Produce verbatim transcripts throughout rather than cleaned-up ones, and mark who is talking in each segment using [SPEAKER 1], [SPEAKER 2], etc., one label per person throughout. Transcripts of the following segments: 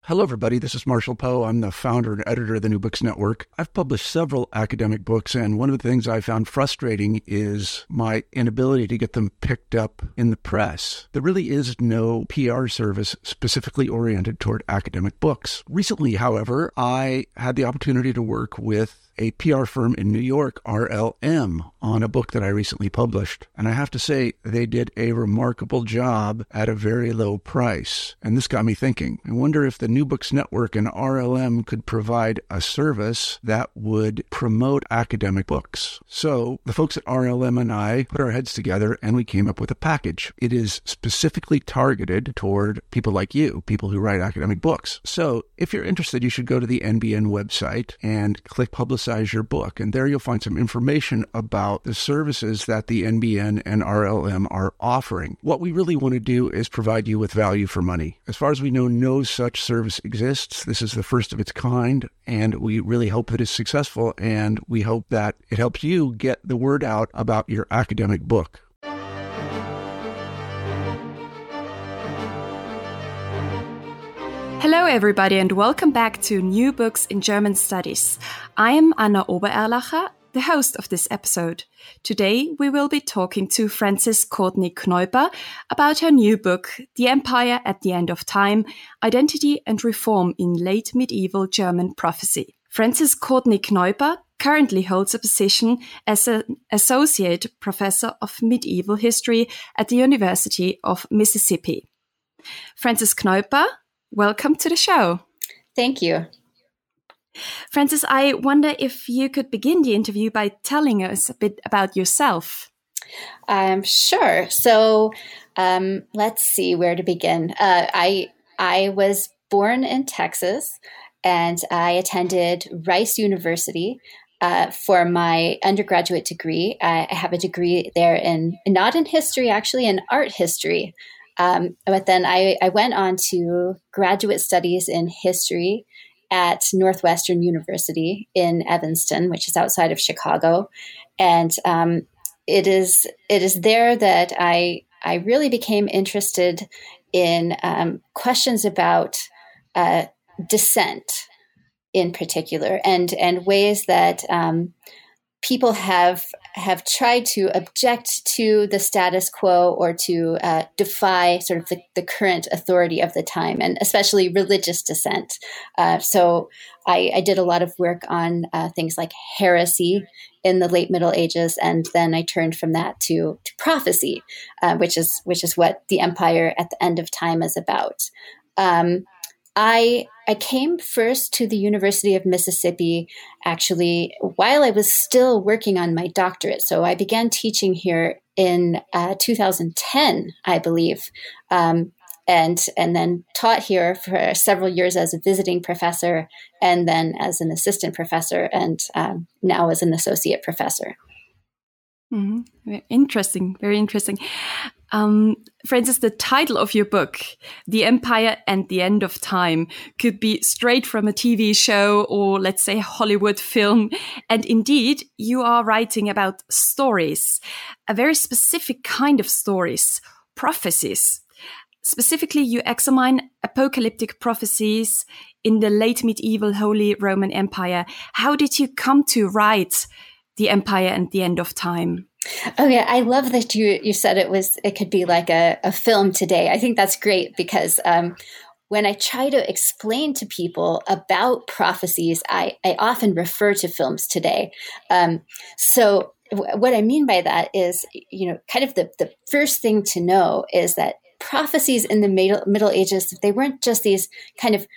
[SPEAKER 1] Hello, everybody. This is Marshall Poe. I'm the founder and editor of the New Books Network. I've published several academic books, and one of the things I found frustrating is my inability to get them picked up in the press. There really is no P R service specifically oriented toward academic books. Recently, however, I had the opportunity to work with a P R firm in New York, R L M, on a book that I recently published. And I have to say, they did a remarkable job at a very low price. And this got me thinking, I wonder if the New Books Network and R L M could provide a service that would promote academic books. So the folks at R L M and I put our heads together and we came up with a package. It is specifically targeted toward people like you, people who write academic books. So if you're interested, you should go to the N B N website and click Publicize your book. And there you'll find some information about the services that the N B N and R L M are offering. What we really want to do is provide you with value for money. As far as we know, no such service exists. This is the first of its kind, and we really hope that it's successful, and we hope that it helps you get the word out about your academic book.
[SPEAKER 2] Hello everybody and welcome back to New Books in German Studies. I am Anna Obererlacher, the host of this episode. Today we will be talking to Frances Courtney Kneuper about her new book, The Empire at the End of Time, Identity and Reform in Late Medieval German Prophecy. Frances Courtney Kneuper currently holds a position as an Associate Professor of Medieval History at the University of Mississippi. Frances Kneuper, welcome to the show.
[SPEAKER 3] Thank you.
[SPEAKER 2] Frances, I wonder if you could begin the interview by telling us a bit about yourself.
[SPEAKER 3] Um, sure. So um, let's see where to begin. Uh, I I was born in Texas, and I attended Rice University uh, for my undergraduate degree. I, I have a degree there in, not in history, actually, in art history. Um, but then I, I went on to graduate studies in history at Northwestern University in Evanston, which is outside of Chicago. And um, it is it is there that I I really became interested in um, questions about uh, dissent in particular, and and ways that um, people have have tried to object to the status quo or to uh, defy sort of the, the current authority of the time, and especially religious dissent. Uh, so I, I did a lot of work on uh, things like heresy in the late Middle Ages, and then I turned from that to, to prophecy, uh, which is which is what The Empire at the End of Time is about. Um, I I came first to the University of Mississippi, actually, while I was still working on my doctorate. So I began teaching here in uh, two thousand ten, I believe, um, and and then taught here for several years as a visiting professor, and then as an assistant professor, and um, now as an associate professor.
[SPEAKER 2] Mm-hmm. Very interesting, very interesting. Um, Frances, the title of your book, The Empire and the End of Time, could be straight from a T V show or, let's say, Hollywood film. And indeed, you are writing about stories, a very specific kind of stories, prophecies. Specifically, you examine apocalyptic prophecies in the late medieval Holy Roman Empire. How did you come to write The Empire and the End of Time?
[SPEAKER 3] Oh yeah, I love that you you said it was it could be like a, a film today. I think that's great because um, when I try to explain to people about prophecies, I, I often refer to films today. Um, so w- what I mean by that is, you know, kind of the, the first thing to know is that prophecies in the Middle, Middle Ages, they weren't just these kind of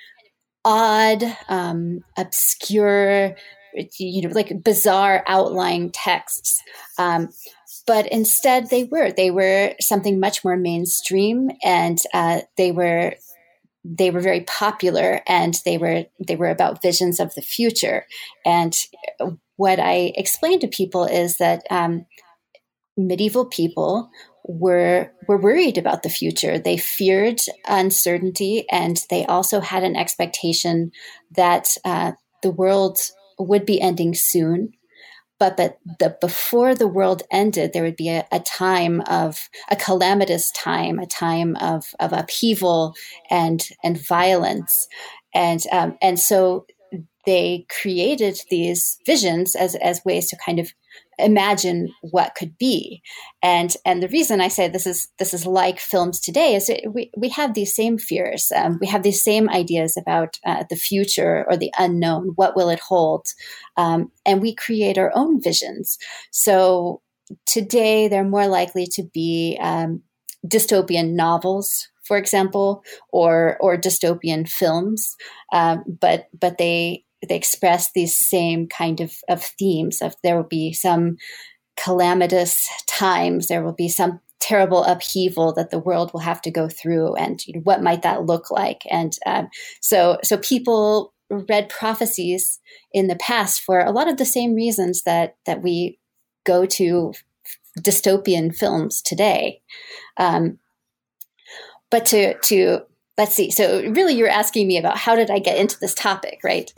[SPEAKER 3] odd, um, obscure, you know, like bizarre outlying texts. Um, but instead they were, they were something much more mainstream, and uh, they were, they were very popular, and they were, they were about visions of the future. And what I explain to people is that um, medieval people were were worried about the future. They feared uncertainty, and they also had an expectation that uh, the world would be ending soon, but but the before the world ended, there would be a, a time of a calamitous time, a time of of upheaval and and violence. and um, and so they created these visions as as ways to kind of imagine what could be. And and the reason I say this is this is like films today is it, we we have these same fears. Um, we have these same ideas about uh, the future or the unknown. What will it hold? Um, and we create our own visions. So today they're more likely to be um, dystopian novels, for example, or or dystopian films. Um, but but they they express these same kind of, of themes of there will be some calamitous times, there will be some terrible upheaval that the world will have to go through, and you know, what might that look like? And um, so so people read prophecies in the past for a lot of the same reasons that that we go to dystopian films today. Um, but to to let's see. So really, you're asking me about how did I get into this topic, right?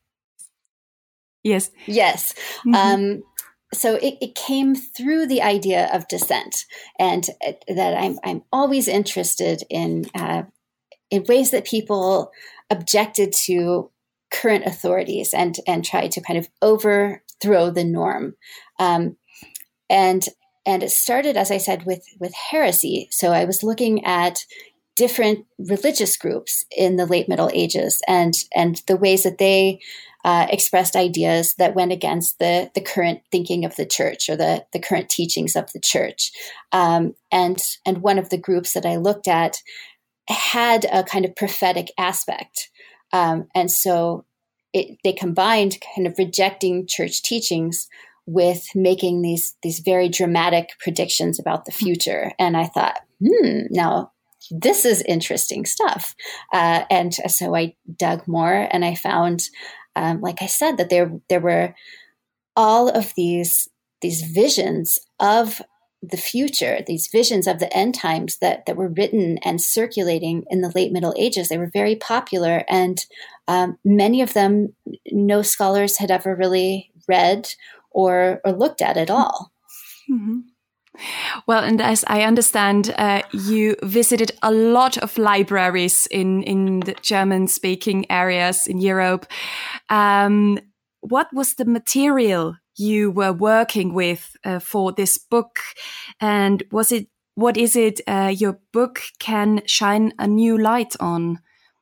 [SPEAKER 2] Yes.
[SPEAKER 3] Yes. Mm-hmm. Um, so it, it came through the idea of dissent, and uh, that I'm I'm always interested in uh, in ways that people objected to current authorities and and tried to kind of overthrow the norm. Um, and and it started, as I said, with with heresy. So I was looking at different religious groups in the late Middle Ages and and the ways that they Uh, expressed ideas that went against the the current thinking of the church or the the current teachings of the church. Um, and and one of the groups that I looked at had a kind of prophetic aspect. Um, and so it, they combined kind of rejecting church teachings with making these these very dramatic predictions about the future. And I thought, hmm, now this is interesting stuff. Uh, and so I dug more, and I found, Um, like I said, that there there were all of these these visions of the future, these visions of the end times that that were written and circulating in the late Middle Ages. They were very popular, and um, many of them no scholars had ever really read or or looked at at all.
[SPEAKER 2] Mm-hmm. Well, and as I understand, uh, you visited a lot of libraries in, in the German-speaking areas in Europe. Um, what was the material you were working with uh, for this book? And was it what is it uh, your book can shine a new light on?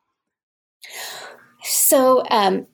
[SPEAKER 3] So, um,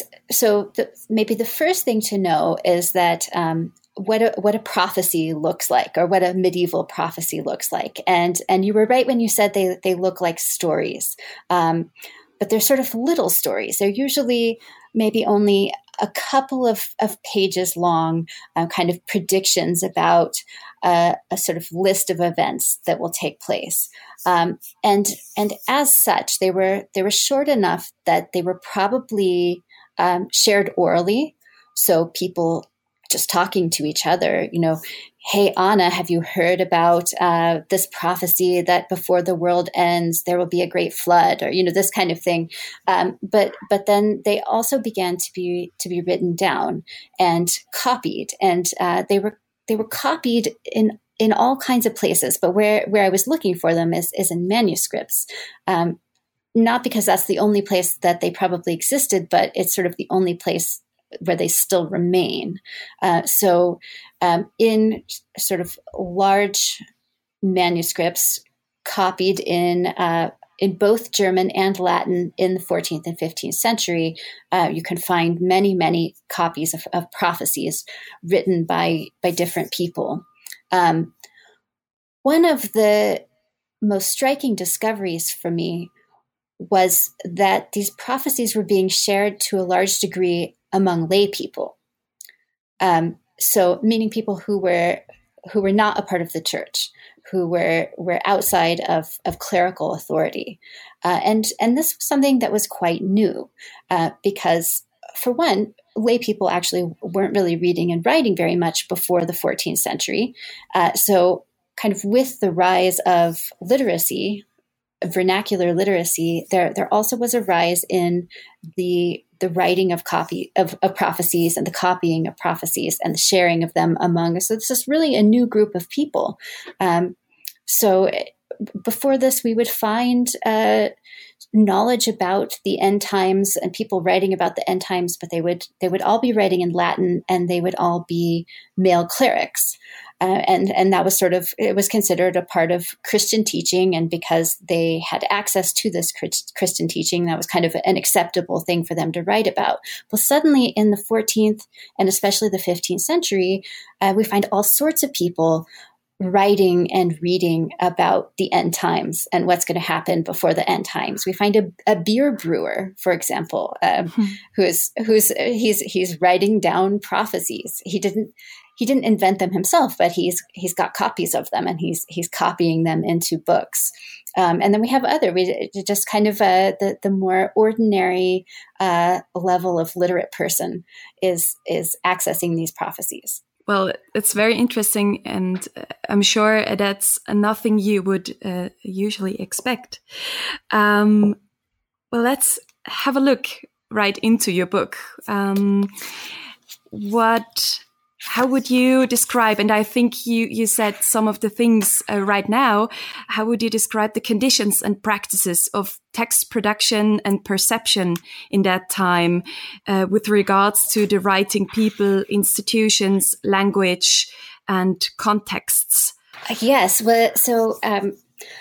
[SPEAKER 3] so the, maybe the first thing to know is that um, what a, what a prophecy looks like, or what a medieval prophecy looks like. And, and you were right when you said they, they look like stories. Um, but they're sort of little stories. They're usually maybe only a couple of, of pages long, uh, kind of predictions about uh, a sort of list of events that will take place. Um, and, and as such, they were, they were short enough that they were probably um, shared orally. So people just talking to each other, you know, hey, Anna, have you heard about uh, this prophecy that before the world ends, there will be a great flood, or, you know, this kind of thing. Um, but but then they also began to be to be written down and copied, and uh, they were they were copied in in all kinds of places. But where where I was looking for them is is in manuscripts. Um, not because that's the only place that they probably existed, but it's sort of the only place where they still remain. Uh, so um, in sort of large manuscripts copied in uh, in both German and Latin in the fourteenth and fifteenth century, uh, you can find many, many copies of, of prophecies written by, by different people. Um, one of the most striking discoveries for me was that these prophecies were being shared to a large degree among lay people. Um, so meaning people who were who were not a part of the church, who were were outside of, of clerical authority. Uh, and, and this was something that was quite new uh, because, for one, lay people actually weren't really reading and writing very much before the fourteenth century. Uh, so kind of with the rise of literacy, vernacular literacy, there there also was a rise in the the writing of copy of, of prophecies and the copying of prophecies and the sharing of them among us. So this is really a new group of people. Um, so before this, we would find uh, knowledge about the end times and people writing about the end times, but they would they would all be writing in Latin, and they would all be male clerics. Uh, and and that was sort of, it was considered a part of Christian teaching. And because they had access to this Christian teaching, that was kind of an acceptable thing for them to write about. Well, suddenly in the fourteenth and especially the fifteenth century, uh, we find all sorts of people writing and reading about the end times and what's going to happen before the end times. We find a, a beer brewer, for example, um, mm-hmm. who's who's he's he's writing down prophecies. He didn't he didn't invent them himself, but he's he's got copies of them, and he's he's copying them into books. Um, and then we have other, we just kind of uh, the the more ordinary uh, level of literate person is is accessing these prophecies.
[SPEAKER 2] Well, it's very interesting, and I'm sure that's nothing you would uh, usually expect. Um, well, let's have a look right into your book. Um, what, how would you describe, and I think you, you said some of the things uh, right now, how would you describe the conditions and practices of text production and perception in that time uh, with regards to the writing people, institutions, language, and contexts?
[SPEAKER 3] Yes. Well, so um,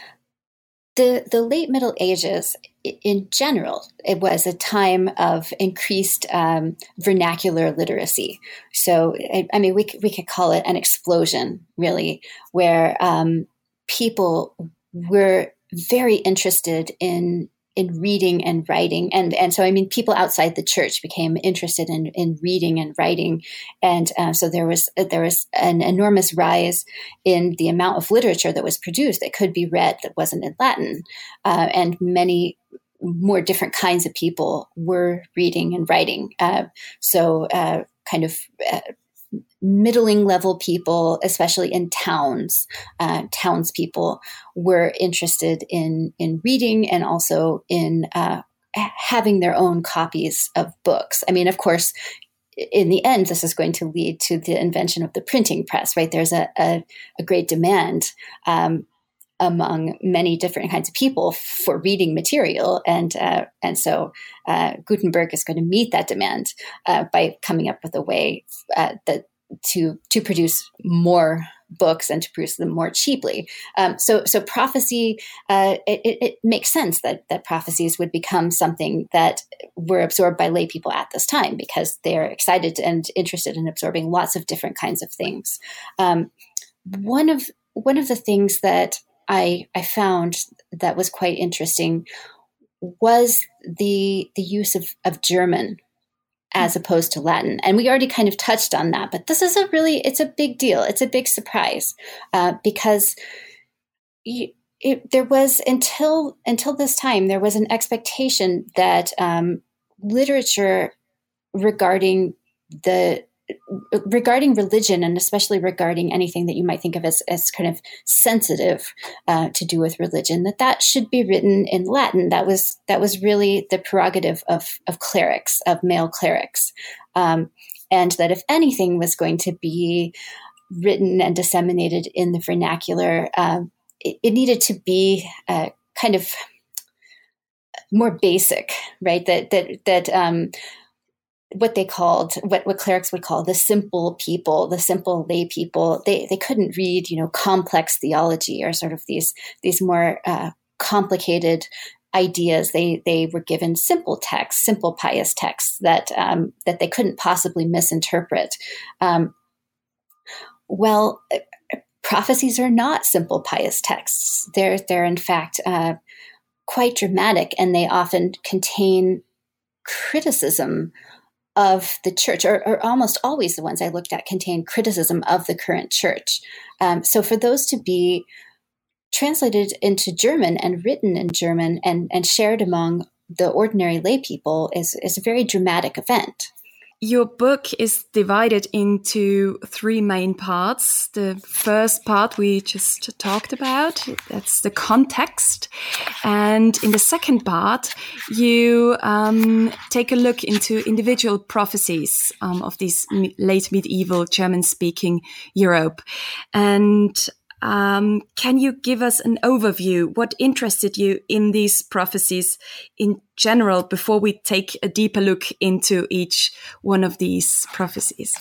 [SPEAKER 3] the the late Middle Ages, in general, it was a time of increased um, vernacular literacy. So, I, I mean, we could, we could call it an explosion, really, where um, people were very interested in in reading and writing. And, and so, I mean, people outside the church became interested in, in reading and writing. And uh, so there was there was an enormous rise in the amount of literature that was produced that could be read that wasn't in Latin. Uh, and many more different kinds of people were reading and writing. Uh, so uh, kind of uh, middling level people, especially in towns, uh, townspeople were interested in in reading and also in uh, having their own copies of books. I mean, of course, in the end, this is going to lead to the invention of the printing press, right? There's a, a, a great demand um, among many different kinds of people for reading material. And uh, and so uh, Gutenberg is going to meet that demand uh, by coming up with a way uh, that to to produce more books and to produce them more cheaply. Um, so so prophecy, uh, it, it makes sense that that prophecies would become something that were absorbed by lay people at this time because they're excited and interested in absorbing lots of different kinds of things. Um, one of one of the things that I, I found that was quite interesting was the the use of, of German as opposed to Latin. And we already kind of touched on that, but this is a really, it's a big deal. It's a big surprise uh, because you, it, there was, until until this time, there was an expectation that um, literature regarding the regarding religion, and especially regarding anything that you might think of as, as kind of sensitive uh, to do with religion, that that should be written in Latin. That was that was really the prerogative of of clerics, of male clerics, um, and that if anything was going to be written and disseminated in the vernacular, uh, it, it needed to be uh, kind of more basic, right? That that that. Um, what they called, what, what clerics would call the simple people, the simple lay people, they they couldn't read, you know, complex theology or sort of these these more uh, complicated ideas. They they were given simple texts, simple pious texts that um, that they couldn't possibly misinterpret. Um, well, prophecies are not simple pious texts. They're they're in fact uh, quite dramatic, and they often contain criticism of the church, or, or almost always the ones I looked at contain criticism of the current church. Um, so for those to be translated into German and written in German and, and shared among the ordinary lay people is, is a very dramatic event.
[SPEAKER 2] Your book is divided into three main parts. The first part we just talked about, that's the context. And in the second part, you um, take a look into individual prophecies um, of this late medieval German-speaking Europe. And Um, can you give us an overview? What interested you in these prophecies in general before we take a deeper look into each one of these prophecies?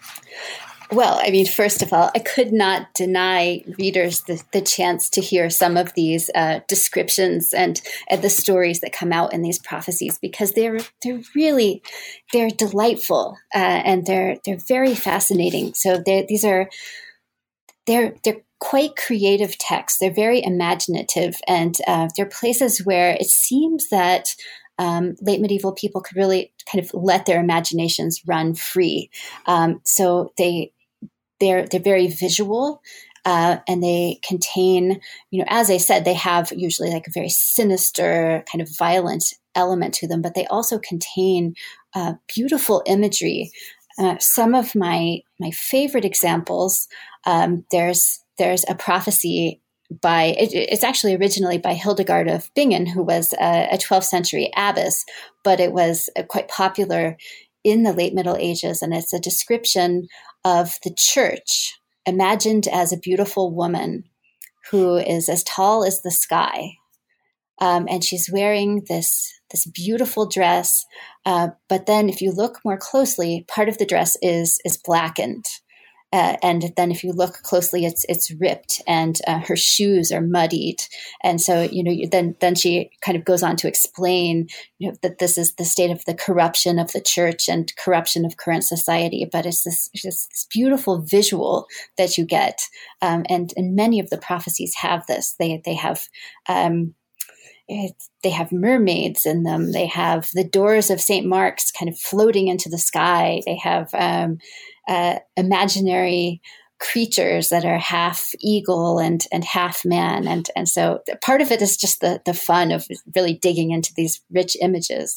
[SPEAKER 3] Well, I mean, first of all, I could not deny readers the, the chance to hear some of these uh, descriptions and, and the stories that come out in these prophecies, because they're they're really they're delightful uh, and they're they're very fascinating. So these are they're they're quite creative texts. They're very imaginative, and uh, they're places where it seems that Um, late medieval people could really kind of let their imaginations run free. Um, so they they're they're very visual, uh, and they contain, you know, as I said, they have usually like a very sinister kind of violent element to them, but they also contain uh, beautiful imagery. Uh, some of my my favorite examples. Um, there's there's a prophecy by, it, it's actually originally by Hildegard of Bingen, who was a, a twelfth century abbess, but it was uh, quite popular in the late Middle Ages. And it's a description of the church imagined as a beautiful woman who is as tall as the sky. Um, and she's wearing this, this beautiful dress. Uh, but then if you look more closely, part of the dress is, is blackened. Uh, and then if you look closely, it's it's ripped, and uh, her shoes are muddied. And so, you know, you, then then she kind of goes on to explain, you know, that this is the state of the corruption of the church and corruption of current society. But it's this, it's this beautiful visual that you get, um, and and many of the prophecies have this. They they have. Um, It, they have mermaids in them. They have the doors of Saint Mark's kind of floating into the sky. They have um, uh, imaginary creatures that are half eagle and and half man. And and so part of it is just the, the fun of really digging into these rich images.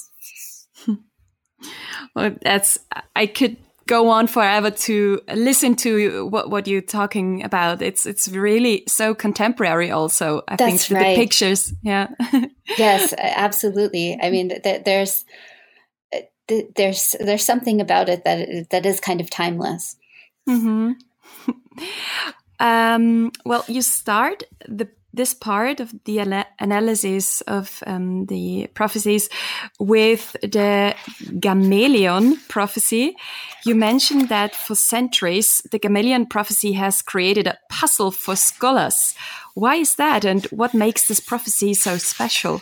[SPEAKER 2] Well, that's, I could go on forever to listen to what, what you're talking about. It's it's really so contemporary also, I
[SPEAKER 3] That's
[SPEAKER 2] think, the,
[SPEAKER 3] right.
[SPEAKER 2] the pictures. Yeah.
[SPEAKER 3] Yes, absolutely. I mean, th- there's th- there's there's something about it that that is kind of timeless.
[SPEAKER 2] Mm-hmm. um, well, you start the this part of the ana- analysis of um, the prophecies with the Gamaliel prophecy. You mentioned that for centuries, the Gamaliel prophecy has created a puzzle for scholars. Why is that, and what makes this prophecy so special?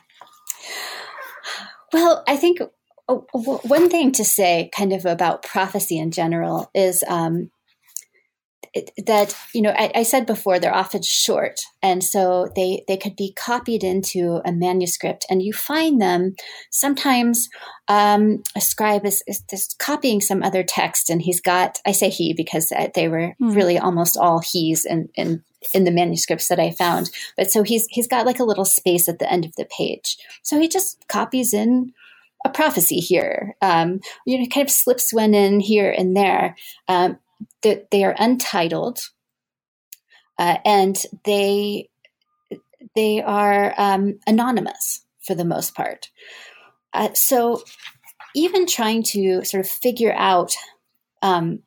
[SPEAKER 3] Well, I think one thing to say kind of about prophecy in general is um, it, that, you know, I, I said before, they're often short. And so they, they could be copied into a manuscript, and you find them sometimes um, a scribe is, is just copying some other text, and he's got, I say he because they were mm. really almost all he's in, in in the manuscripts that I found. But so he's he's got like a little space at the end of the page. So he just copies in a prophecy here, um, you know, kind of slips one in here and there. Um, they, they are untitled, uh, and they they are um, anonymous for the most part. Uh, so even trying to sort of figure out um,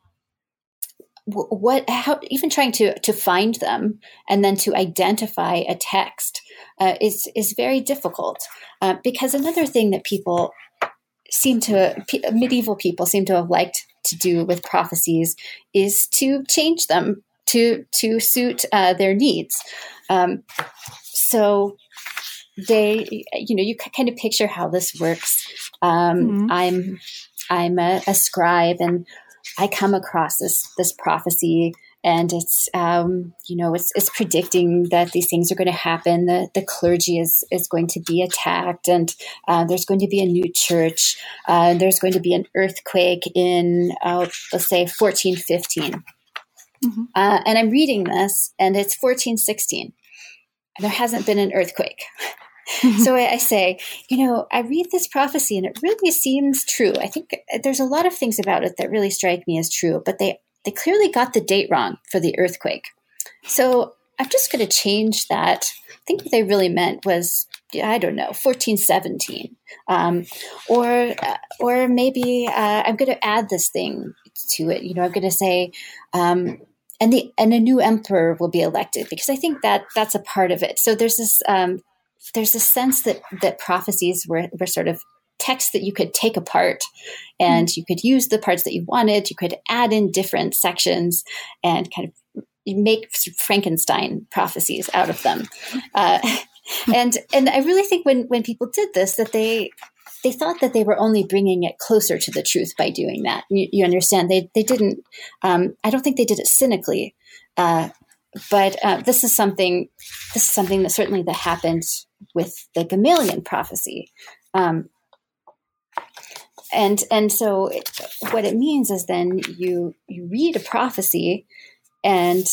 [SPEAKER 3] what, how, even trying to to find them and then to identify a text uh, is is very difficult, uh, because another thing that people seem to medieval people seem to have liked to do with prophecies is to change them to to suit uh, their needs. Um, so they, you know, you kind of picture how this works. Um, mm-hmm. I'm I'm a, a scribe, and I come across this this prophecy, and it's um, you know it's it's predicting that these things are going to happen. The the clergy is is going to be attacked, and uh, there's going to be a new church. Uh, there's going to be an earthquake in uh, let's say fourteen fifteen, mm-hmm. uh, and I'm reading this, and it's fourteen sixteen, and there hasn't been an earthquake. So I, I say, you know, I read this prophecy and it really seems true. I think there's a lot of things about it that really strike me as true, but they, they clearly got the date wrong for the earthquake. So I'm just going to change that. I think what they really meant was, I don't know, fourteen seventeen. Um, or, uh, or maybe uh, I'm going to add this thing to it. You know, I'm going to say, um, and the and a new emperor will be elected, because I think that that's a part of it. So there's this um, there's a sense that that prophecies were were sort of texts that you could take apart, and mm. you could use the parts that you wanted. You could add in different sections and kind of make Frankenstein prophecies out of them. Uh, and and I really think when when people did this, that they they thought that they were only bringing it closer to the truth by doing that. You, you understand? They they didn't. Um, I don't think they did it cynically, uh, but uh, this is something. This is something that certainly that happened with the Gamaliel prophecy, um, and and so it, what it means is then you you read a prophecy, and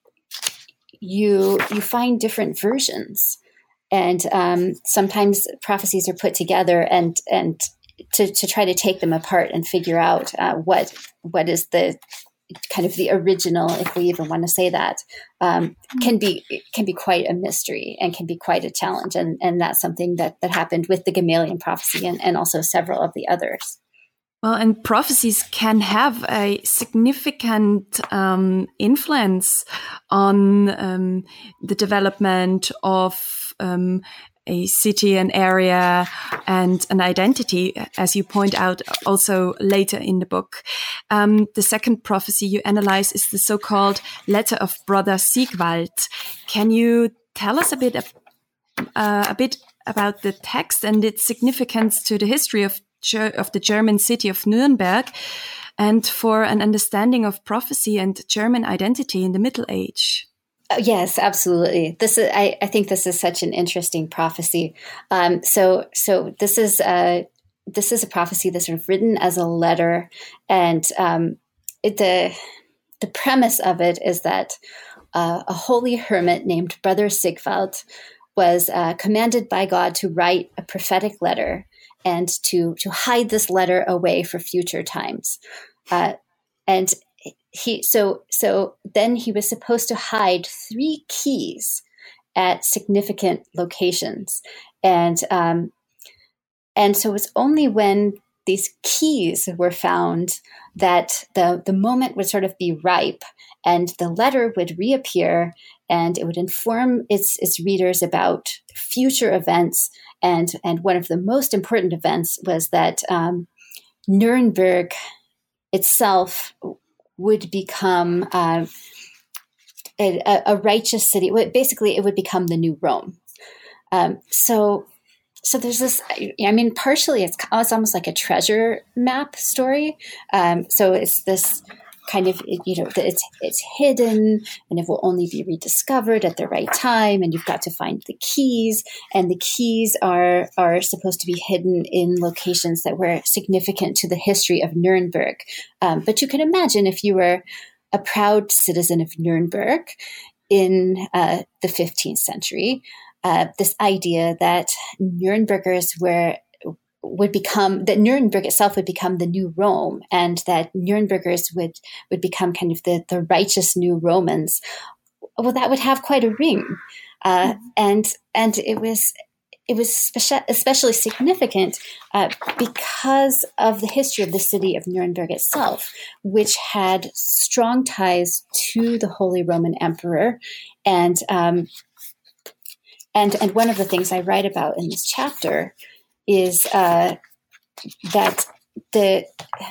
[SPEAKER 3] you you find different versions. And um, sometimes prophecies are put together and and to, to try to take them apart and figure out uh, what what is the kind of the original, if we even want to say that, um, can be can be quite a mystery and can be quite a challenge. And and that's something that that happened with the Gamaliel prophecy and, and also several of the others.
[SPEAKER 2] Well, and prophecies can have a significant um, influence on um, the development of um, a city, an area, and an identity, as you point out also later in the book. Um, the second prophecy you analyze is the so-called Letter of Brother Sigvald. Can you tell us a bit, of, uh, a bit about the text and its significance to the history of of the German city of Nuremberg, and for an understanding of prophecy and German identity in the Middle Age?
[SPEAKER 3] Uh, yes, absolutely. This is, I, I think this is such an interesting prophecy. Um, so, so this is a, this is a prophecy that's sort of written as a letter, and um, it, the the premise of it is that uh, a holy hermit named Brother Sigvald was uh, commanded by God to write a prophetic letter and to to hide this letter away for future times. Uh, and he so so then he was supposed to hide three keys at significant locations. And um, and so it's only when these keys were found that the, the moment would sort of be ripe and the letter would reappear and it would inform its its readers about future events. And and one of the most important events was that um, Nuremberg itself would become uh, a, a righteous city. Basically, it would become the new Rome. Um, so, so there's this. I mean, partially it's, it's almost like a treasure map story. Um, so it's this kind of, you know, it's it's hidden and it will only be rediscovered at the right time, and you've got to find the keys, and the keys are are supposed to be hidden in locations that were significant to the history of Nuremberg. Um, but you can imagine if you were a proud citizen of Nuremberg in uh, the fifteenth century, uh, this idea that Nurembergers were would become, that Nuremberg itself would become the new Rome, and that Nurembergers would, would become kind of the, the righteous new Romans. Well, that would have quite a ring. Uh, mm-hmm. and, and it was, it was speci- especially significant uh, because of the history of the city of Nuremberg itself, which had strong ties to the Holy Roman Emperor. And, um, and, and one of the things I write about in this chapter is uh, that the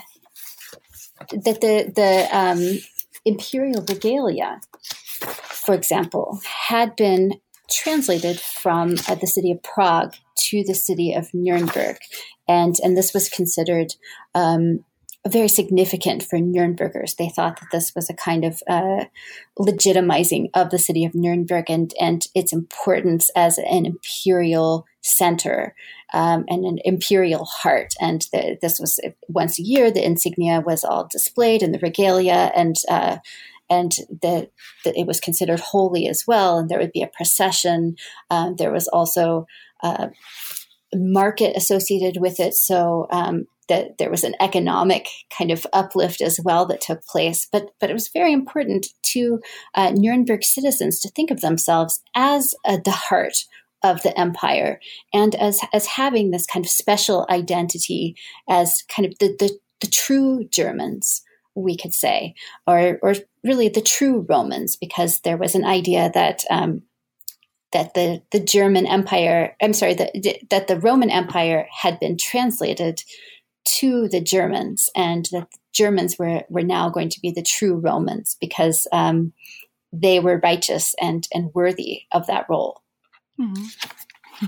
[SPEAKER 3] that the the um, imperial regalia, for example, had been translated from uh, the city of Prague to the city of Nuremberg, and and this was considered um, very significant for Nurembergers. They thought that this was a kind of uh, legitimizing of the city of Nuremberg and and its importance as an imperial center. Um, and an imperial heart. And the, this was once a year, the insignia was all displayed in the regalia, and uh, and the, the, it was considered holy as well. And there would be a procession. Um, there was also uh, a market associated with it. So um, that there was an economic kind of uplift as well that took place. But, but it was very important to uh, Nuremberg citizens to think of themselves as uh, the heart of the empire, and as as having this kind of special identity as kind of the the, the true Germans, we could say, or or really the true Romans, because there was an idea that um, that the the German Empire, I'm sorry, that that the Roman Empire had been translated to the Germans, and that the Germans were were now going to be the true Romans because um, they were righteous and and worthy of that role.
[SPEAKER 2] Mm-hmm.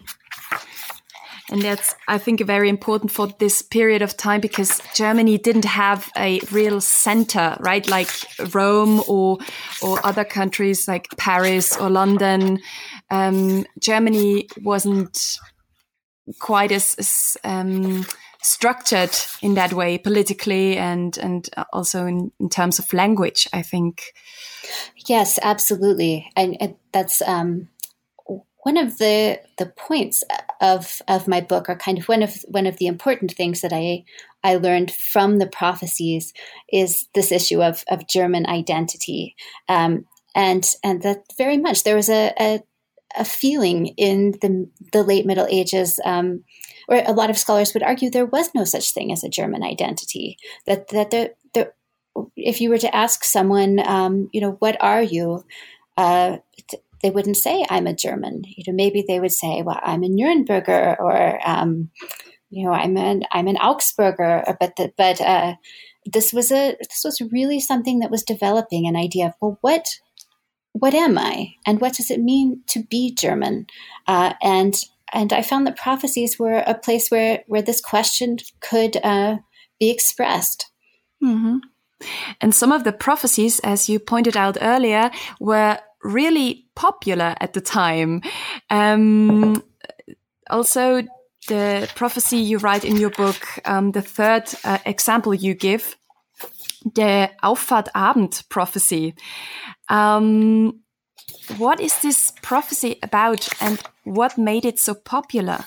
[SPEAKER 2] And that's, I think, very important for this period of time, because Germany didn't have a real center, right? Like Rome or or other countries like Paris or London. Um, Germany wasn't quite as, as um, structured in that way politically and and also in, in terms of language, I think.
[SPEAKER 3] Yes, absolutely. And, and that's um, one of the the points of of my book, or kind of one of one of the important things that I I learned from the prophecies, is this issue of of German identity, um, and and that very much there was a a, a feeling in the the late Middle Ages, um, where a lot of scholars would argue there was no such thing as a German identity. That that the, the if you were to ask someone, um, you know, what are you? Uh, they wouldn't say I'm a German. You know, maybe they would say, well, I'm a Nuremberger, or um, you know, I'm an I'm an Augsburger. But the, but uh, this was a this was really something that was developing, an idea of, well, what what am I, and what does it mean to be German? Uh, and and I found that prophecies were a place where where this question could uh, be expressed.
[SPEAKER 2] Mm-hmm. And some of the prophecies, as you pointed out earlier, were really popular at the time. Um, also, the prophecy you write in your book, um, the third uh, example you give, the Auffahrtabend prophecy. Um, what is this prophecy about, and what made it so popular?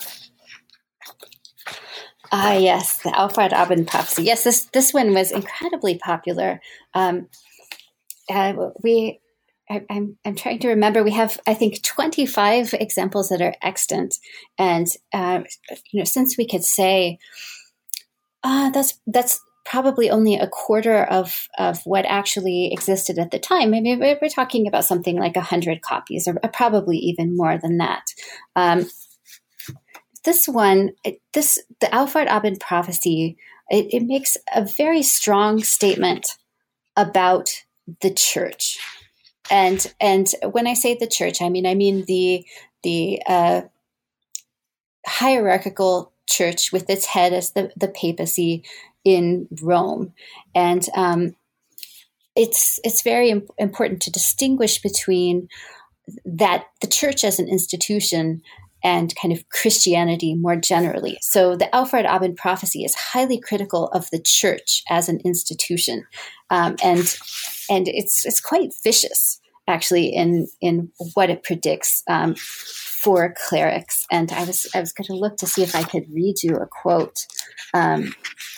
[SPEAKER 3] Ah, yes, the Auffahrtabend prophecy. Yes, this this one was incredibly popular. Um, uh, we, I, I'm I'm trying to remember. We have, I think, twenty-five examples that are extant, and uh, you know, since we could say, ah, uh, that's that's probably only a quarter of of what actually existed at the time. I mean, we're talking about something like a hundred copies, or probably even more than that. Um, This one, this the Auffahrtabend prophecy, it, it makes a very strong statement about the church, and and when I say the church, I mean I mean the the uh, hierarchical church with its head as the the papacy in Rome, and um, it's it's very imp- important to distinguish between that the church as an institution and kind of Christianity more generally. So the Auffahrtabend prophecy is highly critical of the church as an institution, um, and and it's it's quite vicious actually in in what it predicts um, for clerics. And I was I was going to look to see if I could read you a quote. Um,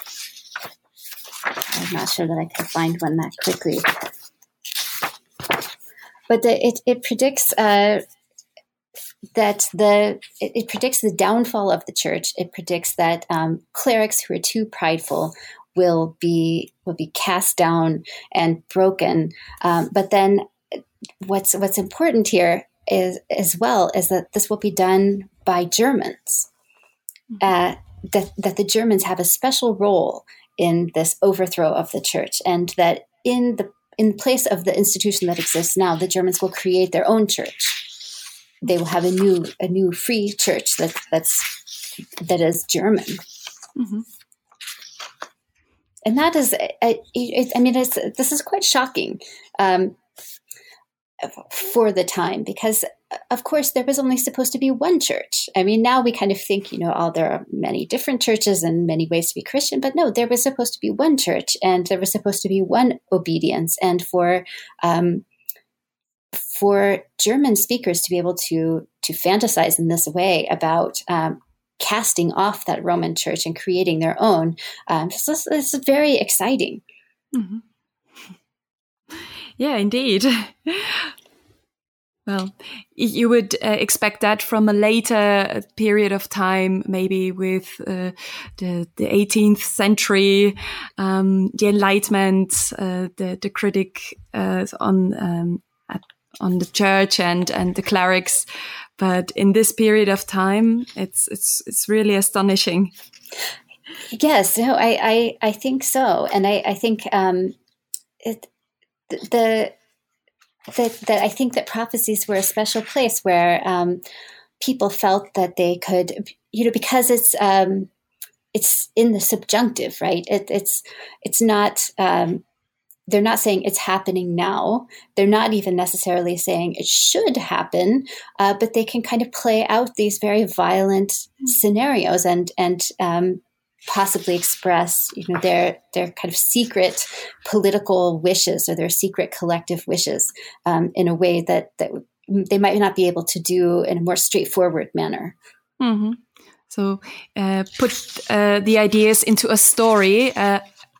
[SPEAKER 3] I'm not sure that I could find one that quickly, but the, it it predicts. Uh, that the it, it predicts the downfall of the church. It predicts that um, clerics who are too prideful will be will be cast down and broken. Um, but then, what's what's important here is as well is that this will be done by Germans. Uh, that that the Germans have a special role in this overthrow of the church, and that in the in place of the institution that exists now, the Germans will create their own church. They will have a new a new free church that that's that is German, mm-hmm. and that is I, I mean it's, this is quite shocking um, for the time, because of course there was only supposed to be one church. I mean, now we kind of think, you know, oh, there are many different churches and many ways to be Christian, but no, there was supposed to be one church, and there was supposed to be one obedience, and for um, for German speakers to be able to to fantasize in this way about um, casting off that Roman church and creating their own, um, this, is, this is very exciting.
[SPEAKER 2] Mm-hmm. Yeah, indeed. Well, you would uh, expect that from a later period of time, maybe with uh, the, the eighteenth century, um, the Enlightenment, uh, the, the critic uh, on um, at, on the church and, and the clerics. But in this period of time, it's it's it's really astonishing.
[SPEAKER 3] Yes, no, I I, I think so, and I I think um, it the. That, that I think that prophecies were a special place where um, people felt that they could, you know, because it's um, it's in the subjunctive, right? It, it's it's not. Um, they're not saying it's happening now. They're not even necessarily saying it should happen, uh, but they can kind of play out these very violent scenarios and and um, possibly express, you know, their their kind of secret political wishes or their secret collective wishes um, in a way that that they might not be able to do in a more straightforward manner.
[SPEAKER 2] Mm-hmm. So uh, put uh, the ideas into a story, uh,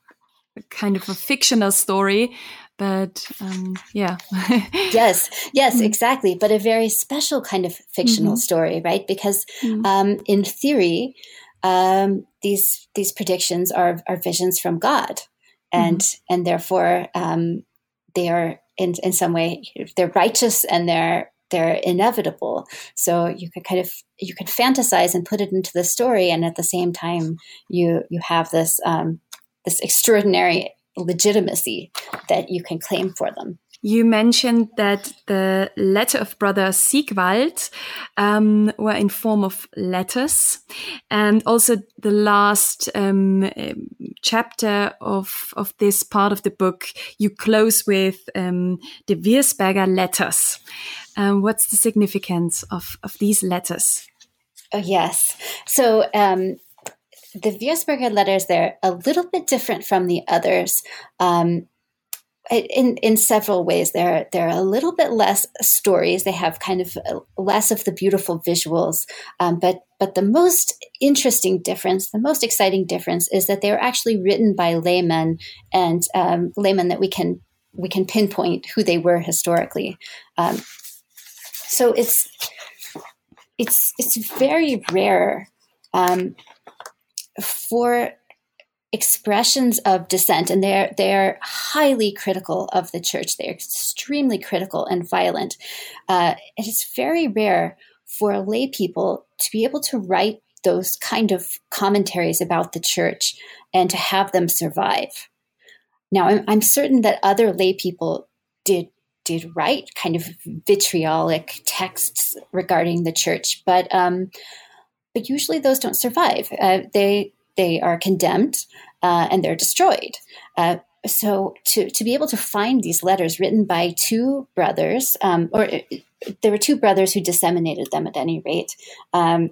[SPEAKER 2] kind of a fictional story, but um, yeah.
[SPEAKER 3] yes, yes, mm-hmm. exactly. But a very special kind of fictional mm-hmm. story, right? Because mm-hmm. um, in theory, Um, these these predictions are are visions from God, and mm-hmm. and therefore um, they are in in some way they're righteous and they're they're inevitable. So you could kind of you could fantasize and put it into the story, and at the same time you you have this um, this extraordinary legitimacy that you can claim for them.
[SPEAKER 2] You mentioned that the letter of Brother Siegwald um, were in form of letters, and also the last um, chapter of of this part of the book you close with um, the Wiersberger letters. Um, what's the significance of of these letters?
[SPEAKER 3] Oh yes, so. Um, the Wiersberger letters, they're a little bit different from the others. Um, In in several ways, they're they're a little bit less stories. They have kind of less of the beautiful visuals. Um, but but the most interesting difference, the most exciting difference, is that they were actually written by laymen and um, laymen that we can we can pinpoint who they were historically. Um, so it's it's it's very rare um, for expressions of dissent, and they're they're highly critical of the church. They're extremely critical and violent. Uh, it is very rare for lay people to be able to write those kind of commentaries about the church and to have them survive. Now, I'm, I'm certain that other lay people did did write kind of vitriolic texts regarding the church, but um, but usually those don't survive. Uh, they They are condemned uh, and they're destroyed. Uh, so to, to be able to find these letters written by two brothers, um, or uh, there were two brothers who disseminated them at any rate, um,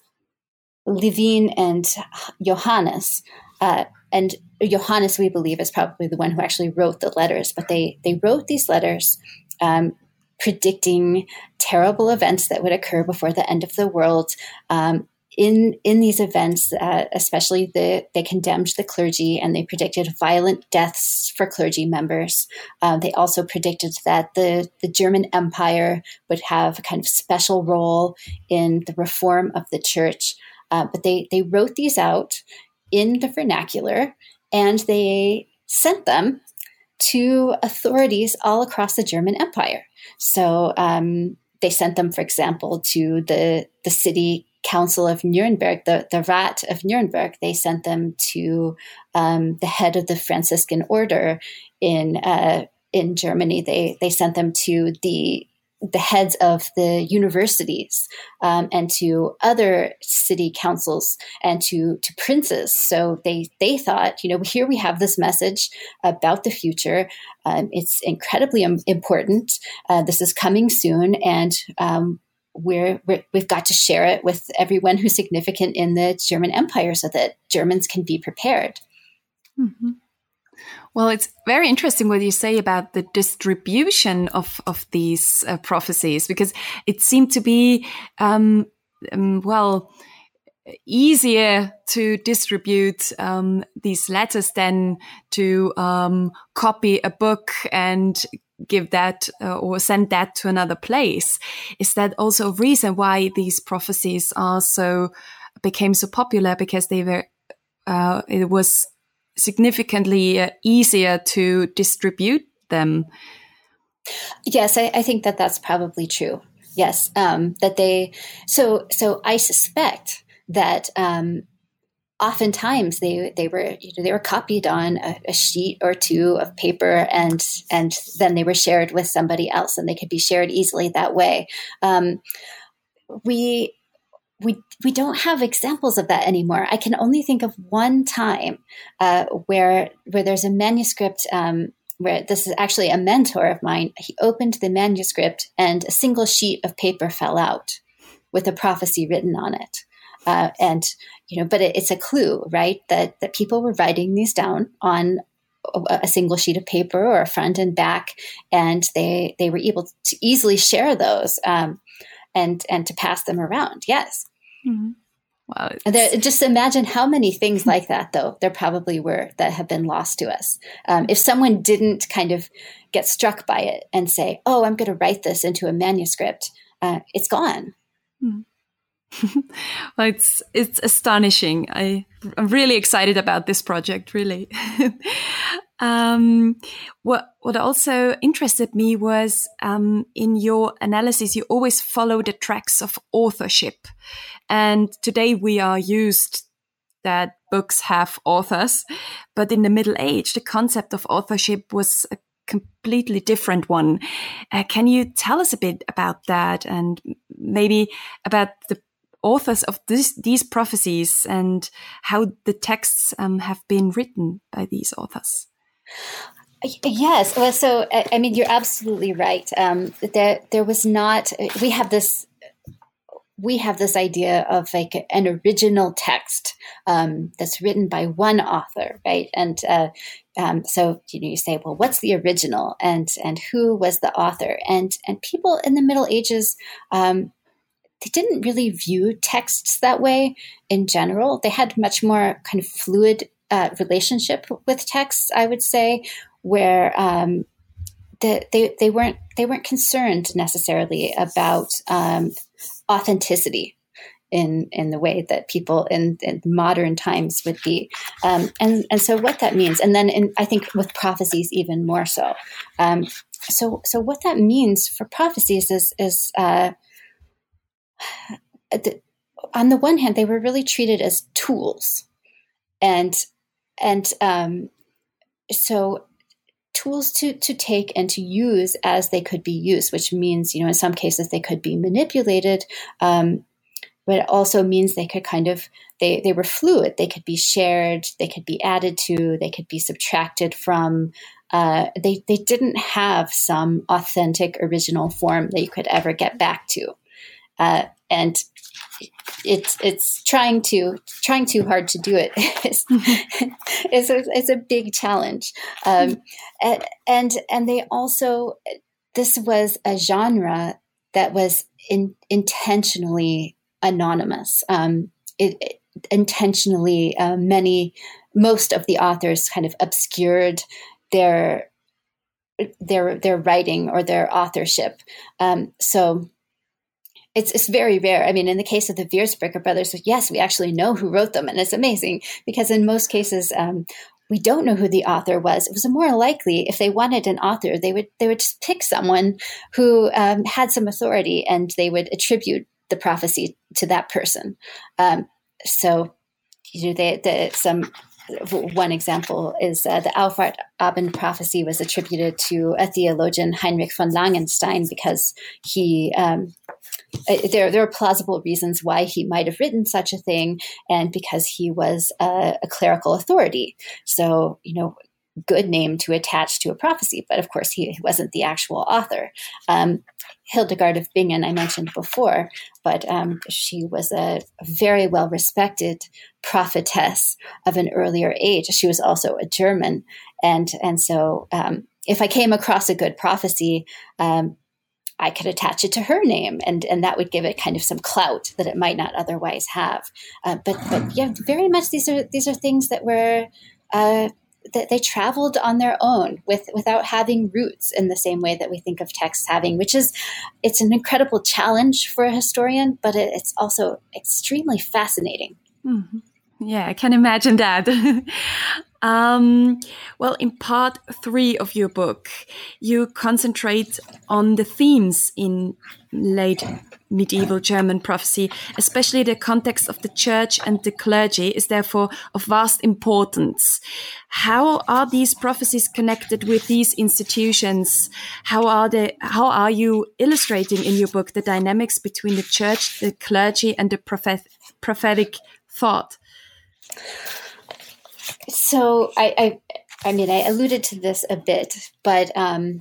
[SPEAKER 3] Levine and Johannes. Uh, and Johannes, we believe, is probably the one who actually wrote the letters, but they, they wrote these letters um, predicting terrible events that would occur before the end of the world. Um, In in these events, uh, especially the they condemned the clergy and they predicted violent deaths for clergy members. Uh, they also predicted that the, the German Empire would have a kind of special role in the reform of the church. Uh, but they, they wrote these out in the vernacular and they sent them to authorities all across the German Empire. So um, they sent them, for example, to the, the city Council of Nuremberg, the, the Rat of Nuremberg. They sent them to um, the head of the Franciscan order in uh, in Germany. They they sent them to the the heads of the universities um, and to other city councils and to to princes. So they they thought, you know, here we have this message about the future. Um, it's incredibly important. Uh, this is coming soon, and um, We're, we're, we've got to share it with everyone who's significant in the German Empire so that Germans can be prepared.
[SPEAKER 2] Mm-hmm. Well, it's very interesting what you say about the distribution of, of these uh, prophecies, because it seemed to be, um, um, well, easier to distribute um, these letters than to um, copy a book and give that uh, or send that to another place. Is that also a reason why these prophecies are so became so popular? Because they were, uh, it was significantly uh, easier to distribute them.
[SPEAKER 3] Yes, I, I think that that's probably true. Yes, um, that they. So, so I suspect that um, oftentimes they they were you know, they were copied on a, a sheet or two of paper, and and then they were shared with somebody else, and they could be shared easily that way. Um, we. We we don't have examples of that anymore. I can only think of one time uh, where where there's a manuscript um, where this is actually a mentor of mine. He opened the manuscript and a single sheet of paper fell out with a prophecy written on it. Uh, and you know, but it, it's a clue, right? That that people were writing these down on a, a single sheet of paper or a front and back, and they they were able to easily share those. Um, And, and to pass them around. Yes.
[SPEAKER 2] Mm-hmm. Wow.
[SPEAKER 3] There, just imagine how many things like that, though, there probably were that have been lost to us. Um, if someone didn't kind of get struck by it and say, oh, I'm going to write this into a manuscript, uh, it's gone.
[SPEAKER 2] Mm. Well, it's it's astonishing. I, I'm really excited about this project, really. um, what what also interested me was um, in your analysis, you always follow the tracks of authorship. And today we are used that books have authors, but in the Middle Age, the concept of authorship was a completely different one. Uh, can you tell us a bit about that, and maybe about the authors of this, these prophecies and how the texts um, have been written by these authors?
[SPEAKER 3] Yes. Well, so, I mean, you're absolutely right. Um, there, there was not, we have this, we have this idea of like an original text um, that's written by one author, right? And uh, um, so, you know, you say, well, what's the original, and and who was the author? And and people in the Middle Ages, um, they didn't really view texts that way in general. They had much more kind of fluid uh, relationship with texts, I would say, where um, the, they they weren't they weren't concerned necessarily about um, authenticity in in the way that people in, in modern times would be, um, and and so what that means, and then in, I think with prophecies even more so. Um, so so what that means for prophecies is is uh, on the one hand, they were really treated as tools, and and um, so tools to to take and to use as they could be used, which means, you know, in some cases they could be manipulated, um, but it also means they could kind of they they were fluid. They could be shared, they could be added to, they could be subtracted from. Uh, they they didn't have some authentic original form that you could ever get back to. Uh, and it's it's trying to trying too hard to do it. it's, it's, a, it's a big challenge. Um, and, and and they also, this was a genre that was in, intentionally anonymous. Um, it, it intentionally uh, many most of the authors kind of obscured their their their writing or their authorship. Um, so. It's it's very rare. I mean, in the case of the Wiersprecher brothers, yes, we actually know who wrote them, and it's amazing because in most cases um, we don't know who the author was. It was more likely if they wanted an author, they would they would just pick someone who um, had some authority, and they would attribute the prophecy to that person. Um, so, you know, they, the, some one example is uh, the Aufartabend prophecy was attributed to a theologian, Heinrich von Langenstein, because he. Um, There, there are plausible reasons why he might have written such a thing, and because he was a, a clerical authority. So, you know, good name to attach to a prophecy, but of course he wasn't the actual author. Um, Hildegard of Bingen, I mentioned before, but um, she was a very well-respected prophetess of an earlier age. She was also a German, and and so um, if I came across a good prophecy, um, I could attach it to her name, and, and that would give it kind of some clout that it might not otherwise have. Uh, but but yeah, very much these are these are things that were uh, that they traveled on their own with without having roots in the same way that we think of texts having, which is, it's an incredible challenge for a historian, but it, it's also extremely fascinating.
[SPEAKER 2] Mm-hmm. Yeah, I can imagine that. um, well, in part three of your book, you concentrate on the themes in late medieval German prophecy, especially the context of the church and the clergy is therefore of vast importance. How are these prophecies connected with these institutions? How are they, how are you illustrating in your book the dynamics between the church, the clergy, and the prophet, prophetic thought?
[SPEAKER 3] So I, I, I mean, I alluded to this a bit, but um,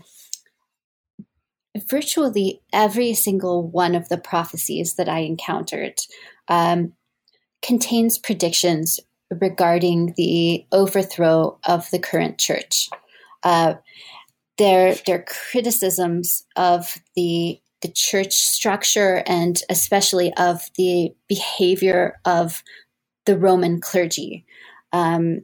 [SPEAKER 3] virtually every single one of the prophecies that I encountered um, contains predictions regarding the overthrow of the current church. Uh, their their criticisms of the the church structure and especially of the behavior of the Roman clergy. Um,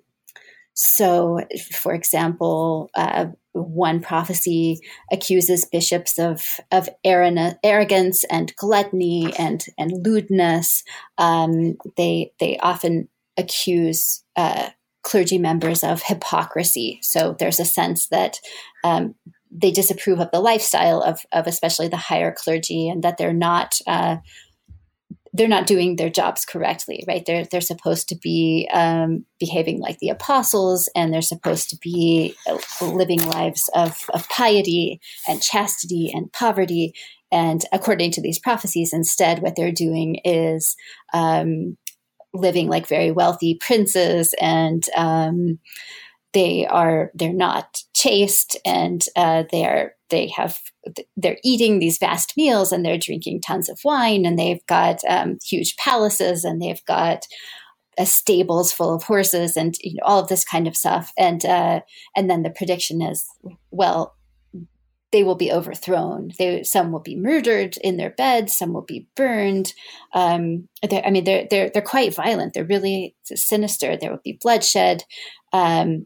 [SPEAKER 3] so, for example, uh, one prophecy accuses bishops of of arrogance and gluttony and and lewdness. Um, they they often accuse uh, clergy members of hypocrisy. So there's a sense that um, they disapprove of the lifestyle of of especially the higher clergy, and that they're not. Uh, They're not doing their jobs correctly, right? They're they're supposed to be um, behaving like the apostles, and they're supposed to be living lives of, of piety and chastity and poverty. And according to these prophecies, instead, what they're doing is um, living like very wealthy princes, and um, they are they're not chaste, and uh, they are they have they're eating these vast meals, and they're drinking tons of wine, and they've got um, huge palaces, and they've got uh, stables full of horses, and you know, all of this kind of stuff. And uh, and then the prediction is, well, they will be overthrown. They some will be murdered in their beds, some will be burned. Um, I mean, they're they're they're quite violent. They're really sinister. There will be bloodshed. Um,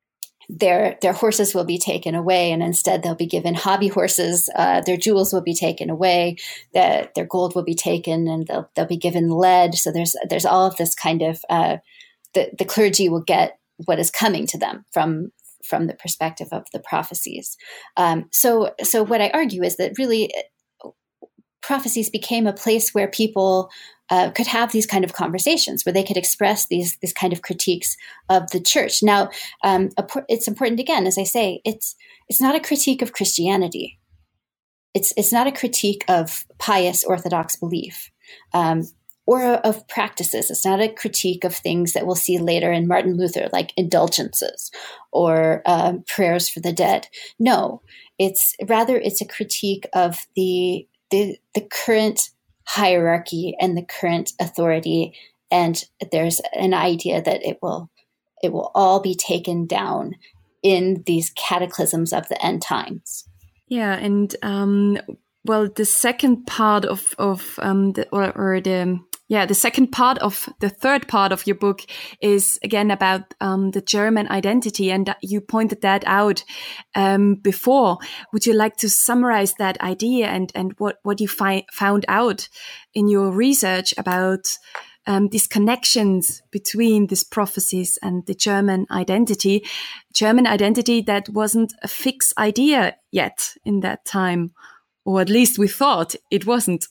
[SPEAKER 3] Their their horses will be taken away, and instead they'll be given hobby horses. Uh, their jewels will be taken away. The, their gold will be taken, and they'll they'll be given lead. So there's there's all of this kind of uh, the the clergy will get what is coming to them from from the perspective of the prophecies. Um, so so what I argue is that really prophecies became a place where people uh, could have these kind of conversations, where they could express these these kind of critiques of the church. Now, um, it's important, again, as I say, it's it's not a critique of Christianity. It's it's not a critique of pious Orthodox belief um, or of practices. It's not a critique of things that we'll see later in Martin Luther, like indulgences or um, prayers for the dead. No, it's rather it's a critique of the the the current hierarchy and the current authority, and there's an idea that it will it will all be taken down in these cataclysms of the end times.
[SPEAKER 2] Yeah, and um, well, the second part of of um, the, or, or the yeah the second part of the third part of your book is again about um, the German identity, and you pointed that out um, before. Would you like to summarize that idea and and what what you fi- found out in your research about um, these connections between these prophecies and the German identity, German identity that wasn't a fixed idea yet in that time, or at least we thought it wasn't.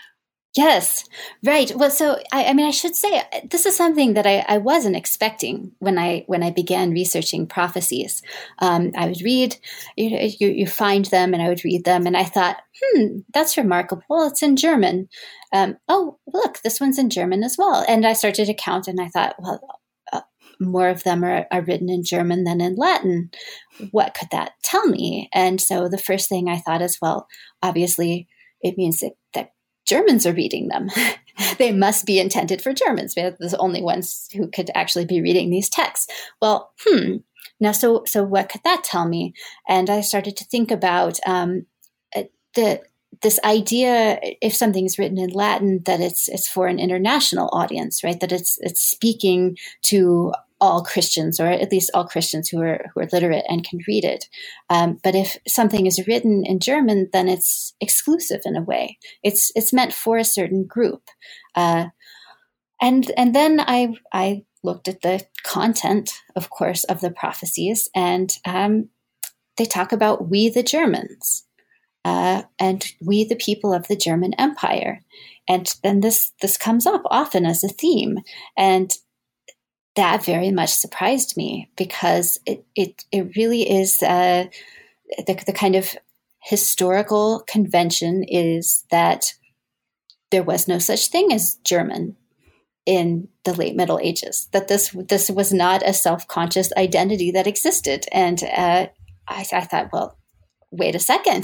[SPEAKER 3] Yes, right. Well, so I, I mean, I should say this is something that I, I wasn't expecting when I when I began researching prophecies. Um, I would read, you, know, you you find them, and I would read them, and I thought, hmm, that's remarkable. It's in German. Um, oh, look, this one's in German as well. And I started to count, and I thought, well, uh, more of them are, are written in German than in Latin. What could that tell me? And so the first thing I thought is, well, obviously, it means that, that Germans are reading them. They must be intended for Germans. They're the only ones who could actually be reading these texts. Well, hmm. Now, so so what could that tell me? And I started to think about um, the this idea: if something's written in Latin, that it's it's for an international audience, right? That it's it's speaking to all Christians, or at least all Christians who are who are literate and can read it. Um, but if something is written in German, then it's exclusive in a way. It's it's meant for a certain group. Uh, and and then I I looked at the content, of course, of the prophecies, and um, they talk about we the Germans. Uh, and we, the people of the German Empire. And then this this comes up often as a theme. And that very much surprised me, because it it, it really is uh, the, the kind of historical convention is that there was no such thing as German in the late Middle Ages, that this this was not a self-conscious identity that existed. And uh, I, I thought, well, wait a second.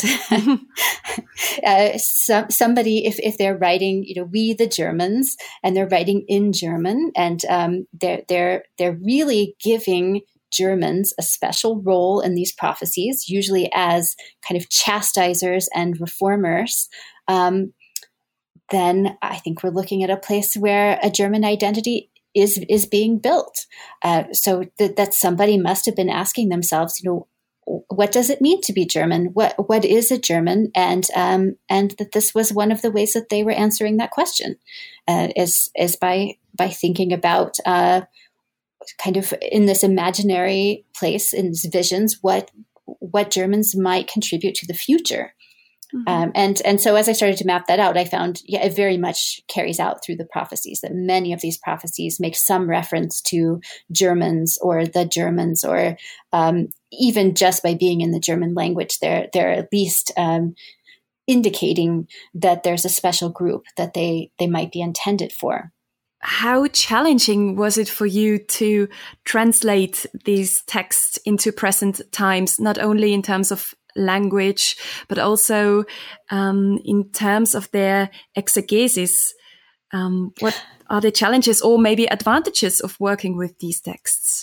[SPEAKER 3] uh, so, somebody, if, if they're writing, you know, we the Germans, and they're writing in German, and um, they're they're they're really giving Germans a special role in these prophecies, usually as kind of chastisers and reformers. Um, then I think we're looking at a place where a German identity is is being built. Uh, so th- that somebody must have been asking themselves, you know, what does it mean to be German? What what is a German? And um, and that this was one of the ways that they were answering that question, uh, is is by by thinking about uh, kind of in this imaginary place, in these visions, what what Germans might contribute to the future. Mm-hmm. Um, and and so as I started to map that out, I found yeah, it very much carries out through the prophecies, that many of these prophecies make some reference to Germans or the Germans, or um, even just by being in the German language, they're they're at least um, indicating that there's a special group that they they might be intended for.
[SPEAKER 2] How challenging was it for you to translate these texts into present times, not only in terms of language, but also um, in terms of their exegesis? Um, what are the challenges or maybe advantages of working with these texts?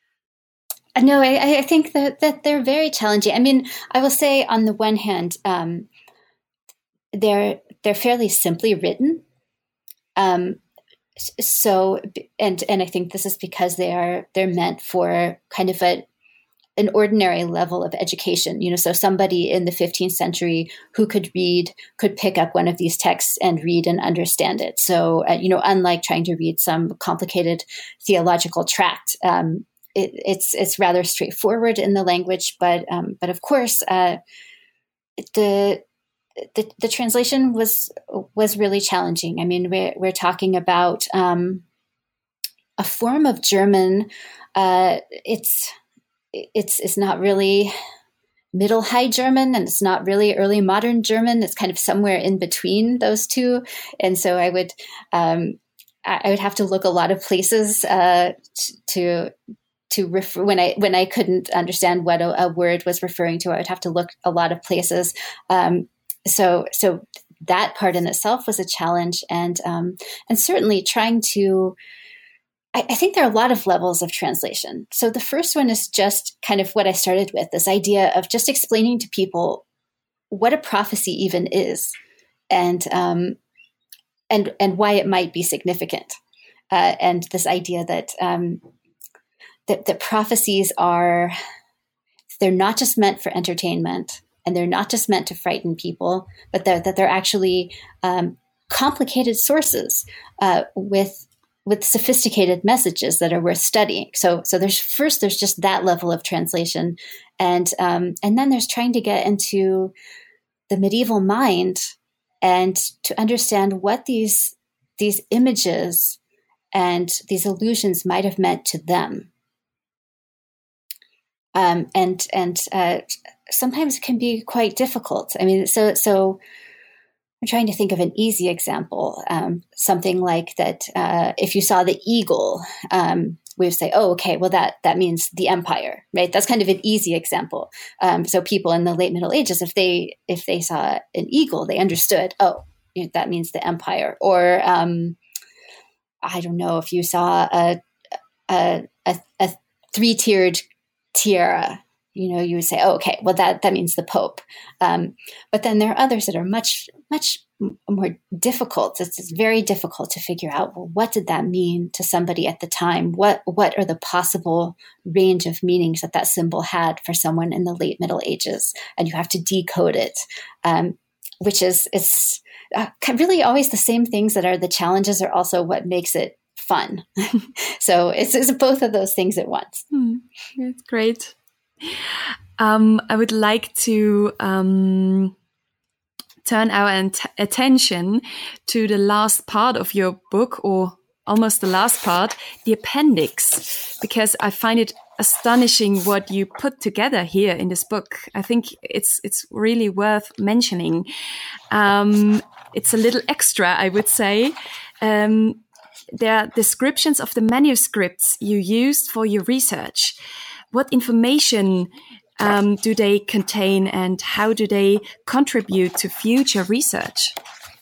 [SPEAKER 3] No, I, I think that, that they're very challenging. I mean, I will say on the one hand, um, they're they're fairly simply written. Um, so, and and I think this is because they are they're meant for kind of a an ordinary level of education, you know, so somebody in the fifteenth century who could read could pick up one of these texts and read and understand it. So, uh, you know, unlike trying to read some complicated theological tract, um, it, it's it's rather straightforward in the language. But um, but of course, uh, the, the the translation was was really challenging. I mean, we're we're talking about um, a form of German. Uh, it's It's it's not really Middle High German, and it's not really early modern German. It's kind of somewhere in between those two. And so I would um, I would have to look a lot of places uh, to to refer when I when I couldn't understand what a, a word was referring to. I would have to look a lot of places. Um, so so that part in itself was a challenge, and um, and certainly trying to. I think there are a lot of levels of translation. So the first one is just kind of what I started with, this idea of just explaining to people what a prophecy even is, and um, and and why it might be significant, uh, and this idea that um, that that prophecies are they're not just meant for entertainment, and they're not just meant to frighten people, but that that they're actually um, complicated sources uh, with. with sophisticated messages that are worth studying. So, so there's first, there's just that level of translation. And, um, and then there's trying to get into the medieval mind and to understand what these, these images and these illusions might have meant to them. Um, and, and, uh, sometimes it can be quite difficult. I mean, so, so, I'm trying to think of an easy example, um, something like that. Uh, if you saw the eagle, um, we would say, "Oh, okay, well that that means the empire, right?" That's kind of an easy example. Um, so people in the late Middle Ages, if they if they saw an eagle, they understood, "Oh, you know, that means the empire." Or um, I don't know, if you saw a a, a, a three tiered tiara. You know, you would say, oh, okay, well, that, that means the Pope. Um, but then there are others that are much, much more difficult. It's, it's very difficult to figure out, well, what did that mean to somebody at the time? What what are the possible range of meanings that that symbol had for someone in the late Middle Ages? And you have to decode it, um, which is it's uh, really always the same things that are the challenges are also what makes it fun. So it's, it's both of those things at once.
[SPEAKER 2] Hmm. That's great. Um, I would like to um, turn our ant- attention to the last part of your book, or almost the last part, the appendix, because I find it astonishing what you put together here in this book. I think it's it's really worth mentioning. Um, it's a little extra, I would say. Um, there are descriptions of the manuscripts you used for your research. What information um, do they contain, and how do they contribute to future research?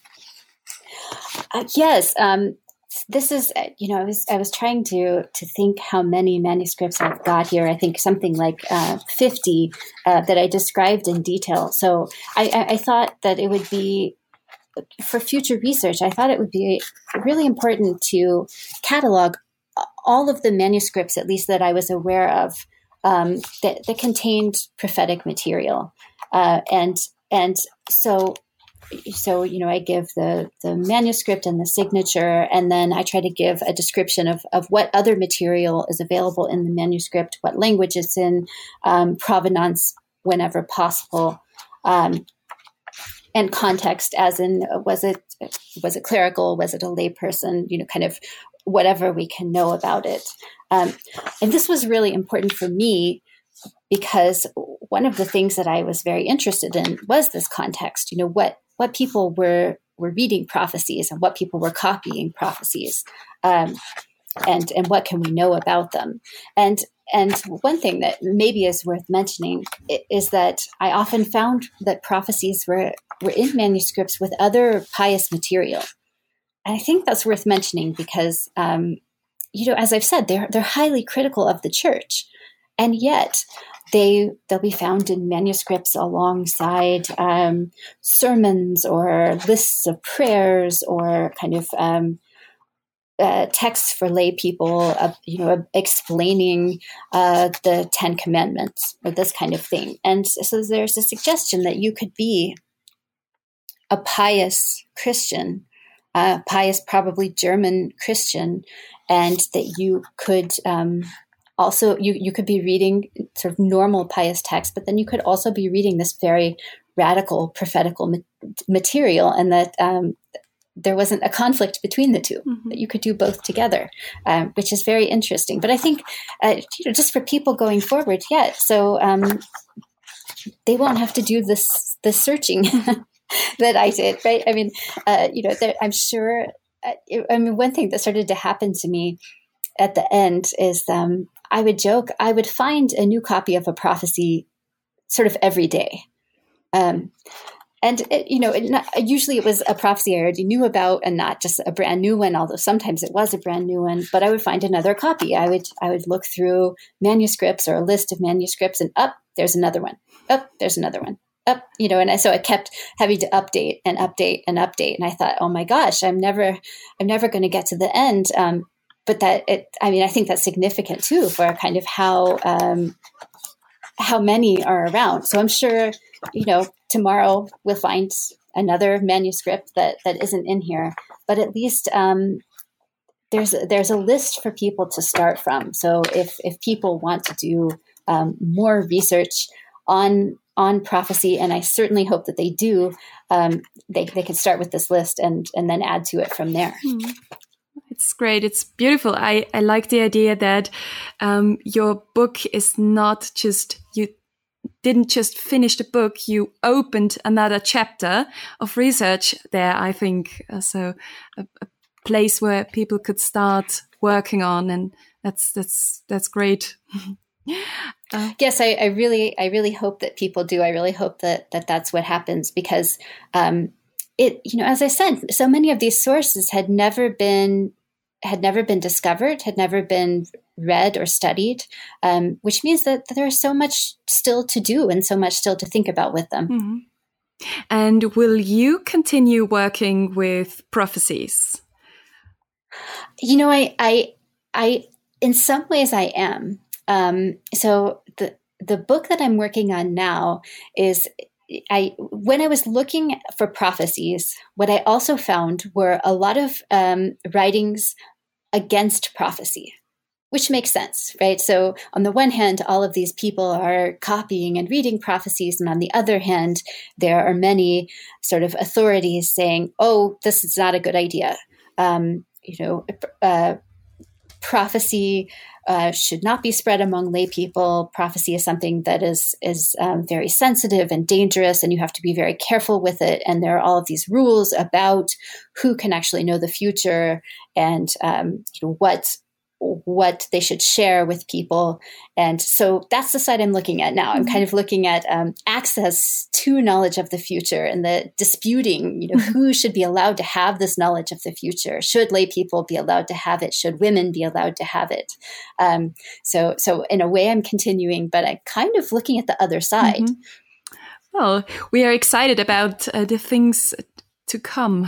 [SPEAKER 3] Uh, yes, um, this is, you know, I was I was trying to to think how many manuscripts I've got here. I think something like uh, fifty uh, that I described in detail. So I, I, I thought that it would be, for future research, I thought it would be really important to catalog all of the manuscripts, at least that I was aware of, um, that, that contained prophetic material. Uh, and and so, so you know, I give the, the manuscript and the signature, and then I try to give a description of, of what other material is available in the manuscript, what language it's in, um, provenance whenever possible, um, and context, as in, was it was it clerical, was it a layperson, you know, kind of whatever we can know about it. Um, and this was really important for me because one of the things that I was very interested in was this context, you know, what what people were were reading prophecies and what people were copying prophecies, um, and and what can we know about them. And and one thing that maybe is worth mentioning is that I often found that prophecies were, were in manuscripts with other pious material. And I think that's worth mentioning because, um, you know, as I've said, they're they're highly critical of the church, and yet they they'll be found in manuscripts alongside um, sermons or lists of prayers or kind of um, uh, texts for lay people, uh, you know, explaining uh, the Ten Commandments or this kind of thing. And so there's a suggestion that you could be a pious Christian, uh, pious, probably German Christian, and that you could um, also, you, you could be reading sort of normal pious texts, but then you could also be reading this very radical prophetical ma- material, and that um, there wasn't a conflict between the two, mm-hmm. that you could do both together, um, which is very interesting. But I think, uh, you know, just for people going forward, yeah, so um, they won't have to do this, this searching that I did, right? I mean, uh, you know, there, I'm sure, uh, I mean, one thing that started to happen to me at the end is um, I would joke, I would find a new copy of a prophecy sort of every day. Um, and, it, you know, it not, usually it was a prophecy I already knew about and not just a brand new one, although sometimes it was a brand new one, but I would find another copy. I would, I would look through manuscripts or a list of manuscripts and up, there's another one. Up, there's another one. Up, you know, and I, so I kept having to update and update and update. And I thought, oh my gosh, I'm never, I'm never going to get to the end. Um, but that it, I mean, I think that's significant too for kind of how, um, how many are around. So I'm sure, you know, tomorrow we'll find another manuscript that, that isn't in here, but at least, um, there's, there's a list for people to start from. So if, if people want to do, um, more research on, on prophecy, and I certainly hope that they do, um, they, they can start with this list and, and then add to it from there.
[SPEAKER 2] Hmm. It's great. It's beautiful. I, I like the idea that um, your book is not just, you didn't just finish the book, you opened another chapter of research there, I think. Uh, so a, a place where people could start working on, and that's, that's, that's great. Uh,
[SPEAKER 3] yes, I, I really, I really hope that people do. I really hope that, that that's what happens because, um, it, you know, as I said, so many of these sources had never been, had never been discovered, had never been read or studied, um, which means that there's so much still to do and so much still to think about with them.
[SPEAKER 2] mm-hmm. And will you continue working with prophecies?
[SPEAKER 3] You know, I, I, I, in some ways I am. Um, so the, the book that I'm working on now is, I, when I was looking for prophecies, what I also found were a lot of um, writings against prophecy, which makes sense, right? So on the one hand, all of these people are copying and reading prophecies. And on the other hand, there are many sort of authorities saying, oh, this is not a good idea. Um, you know, uh, prophecy uh, should not be spread among lay people. Prophecy is something that is is um, very sensitive and dangerous, and you have to be very careful with it. And there are all of these rules about who can actually know the future and um, you know, what what they should share with people. And so that's the side I'm looking at now. I'm kind of looking at um, access to knowledge of the future and the disputing, you know, who should be allowed to have this knowledge of the future? Should lay people be allowed to have it? Should women be allowed to have it? Um, so, so in a way I'm continuing, but I'm kind of looking at the other side.
[SPEAKER 2] Mm-hmm. Well, we are excited about uh, the things to come.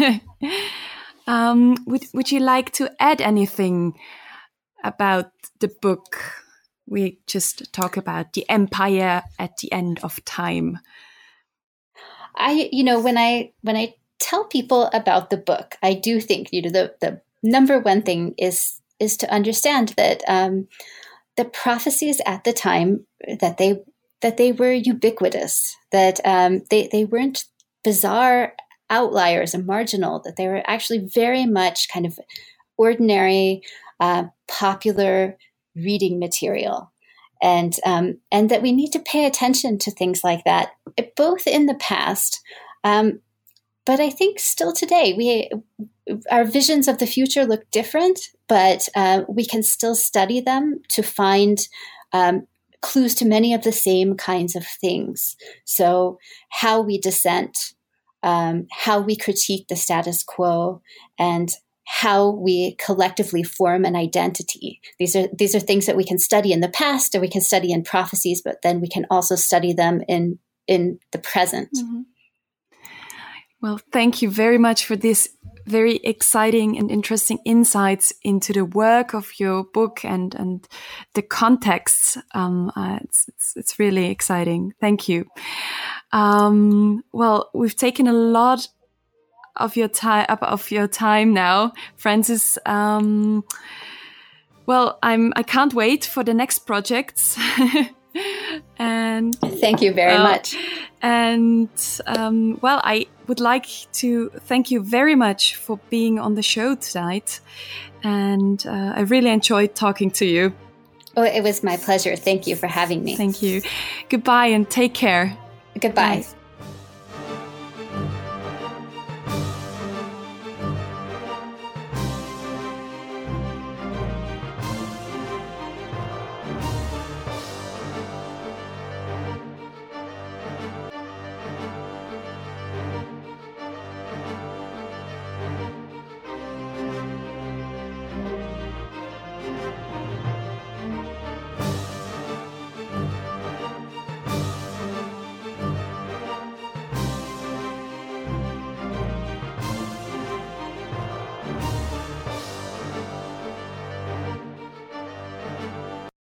[SPEAKER 2] um, would, would you like to add anything about the book? We just talk about the empire at the end of time.
[SPEAKER 3] I, you know, when I when I tell people about the book, I do think, you know, the the number one thing is is to understand that um, the prophecies at the time that they that they were ubiquitous, that um, they they weren't bizarre outliers and marginal, that they were actually very much kind of ordinary, uh, popular reading material, and um, and that we need to pay attention to things like that, both in the past, um, but I think still today. We our visions of the future look different, but uh, we can still study them to find um, clues to many of the same kinds of things. So how we dissent, um, how we critique the status quo, and how we collectively form an identity. These are these are things that we can study in the past, or we can study in prophecies, but then we can also study them in in the present.
[SPEAKER 2] Mm-hmm. Well, thank you very much for this very exciting and interesting insights into the work of your book and and the context. Um, uh, it's, it's it's really exciting. Thank you. Um, well, we've taken a lot of your time of your time now, Francis. Um, well, I'm I can't wait for the next projects. And
[SPEAKER 3] thank you very
[SPEAKER 2] uh,
[SPEAKER 3] much.
[SPEAKER 2] And um, well, I would like to thank you very much for being on the show tonight. And uh, I really enjoyed talking to you.
[SPEAKER 3] Oh, it was my pleasure. Thank you for having me.
[SPEAKER 2] Thank you. Goodbye and take care.
[SPEAKER 3] Goodbye.
[SPEAKER 2] Bye.